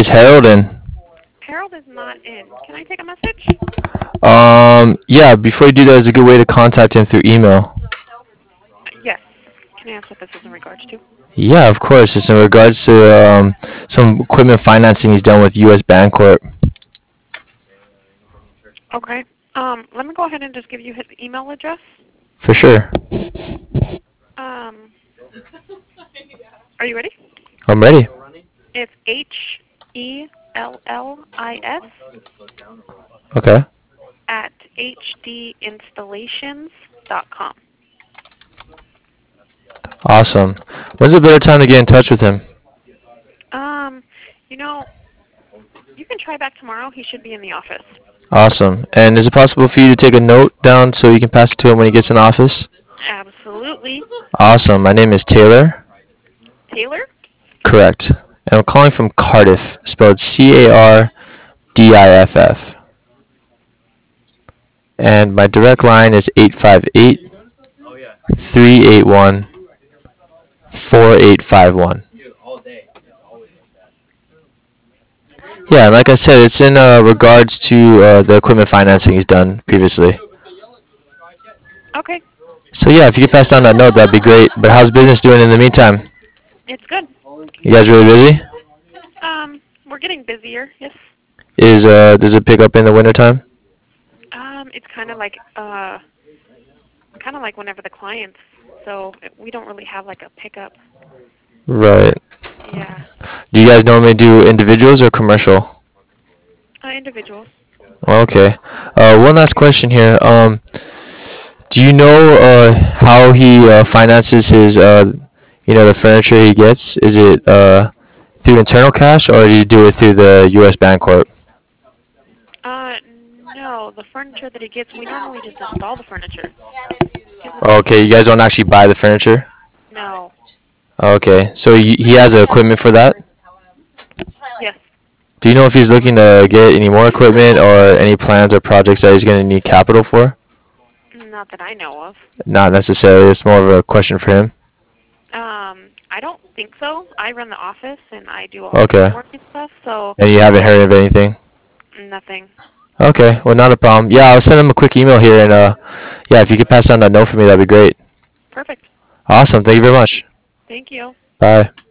is Harold in? Harold is not in. Can I take a message? Yeah, before you do that, it's a good way to contact him through email. Yes. Can I ask what this is in regards to? Yeah, of course. It's in regards to some equipment financing he's done with U.S. Bancorp. Okay. Let me go ahead and just give you his email address. For sure. Um, are you ready? I'm ready. It's HELLIS Okay. at hdinstallations.com. Awesome. When's a better time to get in touch with him? Um, you know, you can try back tomorrow. He should be in the office. Awesome. And is it possible for you to take a note down so you can pass it to him when he gets in office? Absolutely. Awesome. My name is Taylor. Taylor? Correct. And I'm calling from Cardiff, spelled Cardiff. And my direct line is 858-381-4851. Yeah, and like I said, it's in regards to the equipment financing he's done previously. Okay. So yeah, if you could pass down that note, that'd be great. But how's business doing in the meantime? It's good. You guys really busy? We're getting busier. Yes. Does it pick up in the wintertime? It's kind of like whenever the clients. So we don't really have like a pickup. Right. Yeah. Do you guys normally do individuals or commercial? Individuals. Okay. One last question here. Do you know how he finances his the furniture he gets? Is it through internal cash or do you do it through the U.S. Bancorp? Uh, no, the furniture that he gets, we normally just install the furniture. Okay, you guys don't actually buy the furniture? No. Okay, so he has the equipment for that? Yes. Do you know if he's looking to get any more equipment or any plans or projects that he's going to need capital for? Not that I know of. Not necessarily. It's more of a question for him. I don't think so. I run the office and I do all the Okay. paperwork and stuff, so And you haven't heard of anything? nothing. Okay, well, not a problem. Yeah, I'll send him a quick email here, and yeah, if you could pass on that note for me, that'd be great. Perfect. Awesome. Thank you very much. Thank you. Bye.